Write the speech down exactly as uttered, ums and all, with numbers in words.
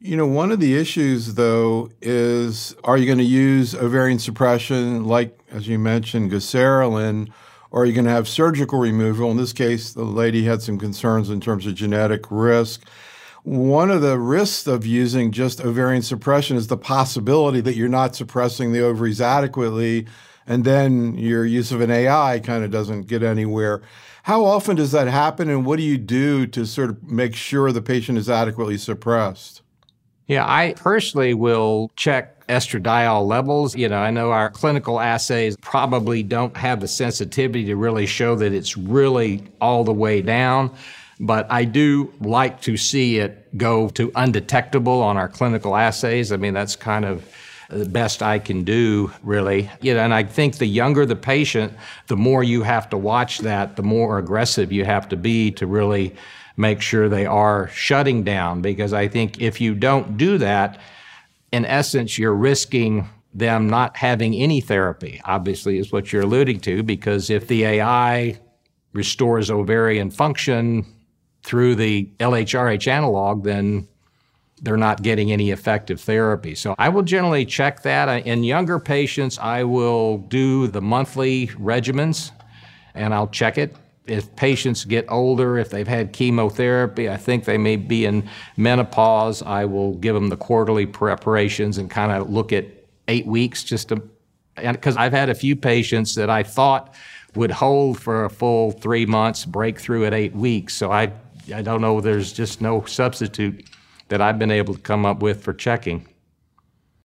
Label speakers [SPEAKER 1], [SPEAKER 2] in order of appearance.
[SPEAKER 1] You know, one of the issues, though, is are you going to use ovarian suppression like, as you mentioned, goserelin, or are you going to have surgical removal? In this case, the lady had some concerns in terms of genetic risk. One of the risks of using just ovarian suppression is the possibility that you're not suppressing the ovaries adequately, and then your use of an A I kind of doesn't get anywhere. How often does that happen, and what do you do to sort of make sure the patient is adequately suppressed?
[SPEAKER 2] Yeah, I personally will check estradiol levels. You know, I know our clinical assays probably don't have the sensitivity to really show that it's really all the way down, but I do like to see it go to undetectable on our clinical assays. I mean, that's kind of the best I can do, really. You know, and I think the younger the patient, the more you have to watch that, the more aggressive you have to be to really make sure they are shutting down, because I think if you don't do that, in essence, you're risking them not having any therapy, obviously, is what you're alluding to, because if the A I restores ovarian function through the L H R H analog, then they're not getting any effective therapy. So I will generally check that. In younger patients, I will do the monthly regimens, and I'll check it. If patients get older, if they've had chemotherapy, I think they may be in menopause, I will give them the quarterly preparations and kind of look at eight weeks just to, because I've had a few patients that I thought would hold for a full three months, break through at eight weeks. So I, I don't know, there's just no substitute that I've been able to come up with for checking.